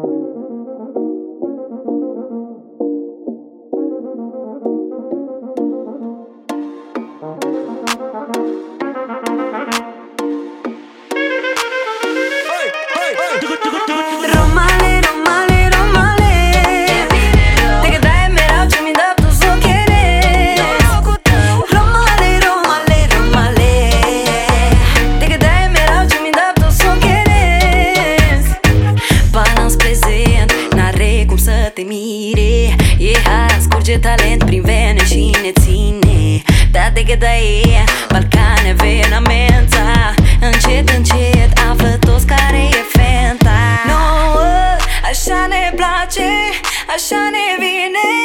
Te mire, scurge talent prin vene și ne ține. Da de cât e Balcane venamenta. Încet, încet află toți care e fenta. Nouă, așa ne place, așa ne vine.